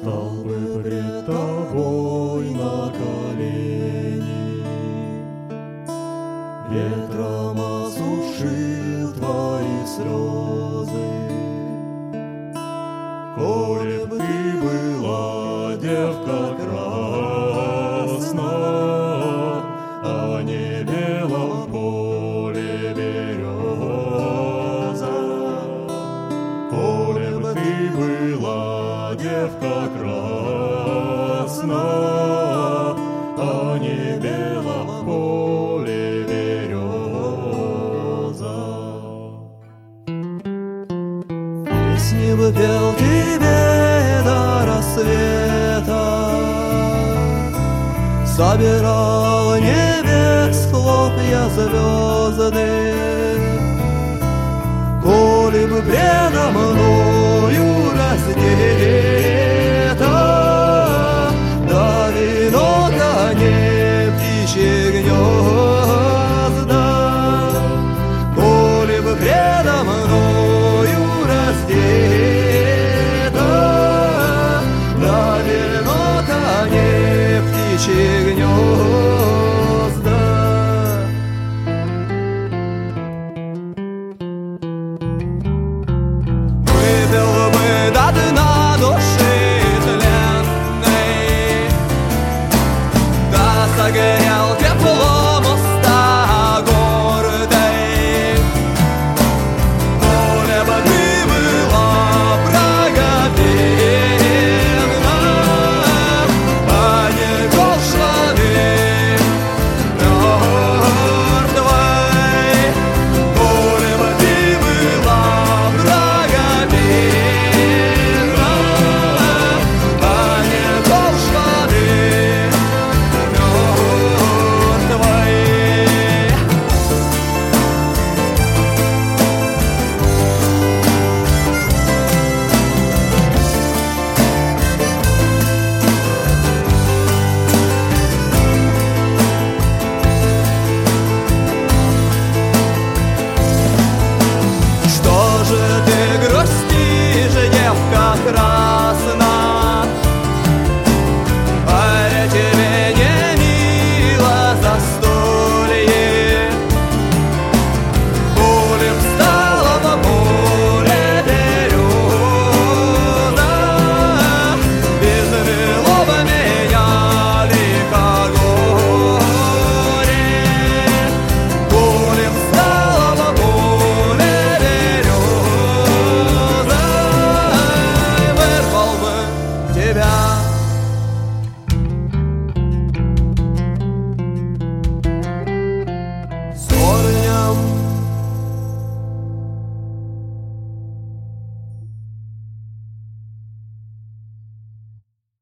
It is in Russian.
Стал бы пред тобой на колени, ветром осушил твои слезы. Коли б ты была девка красная, а не бела в поле береза. Коли б ты была девка красная, а не бела в поле береза. Песни бы пел тебе до рассвета, собирал небес хлопья звезды. Коли бы предо мною раздета, да вино, да не птичьи гнезда. Коли бы предо мною раздета, да вино, да не птичьи гнезда. Выпил бы до дна души тленной, да согрел теплом уста гордой. Коли бы ты была благоверна, а не голшаны мертвой. Коли бы ты была благоверна, а не голшаны мертвой. Что же ты грустишь, девка красная?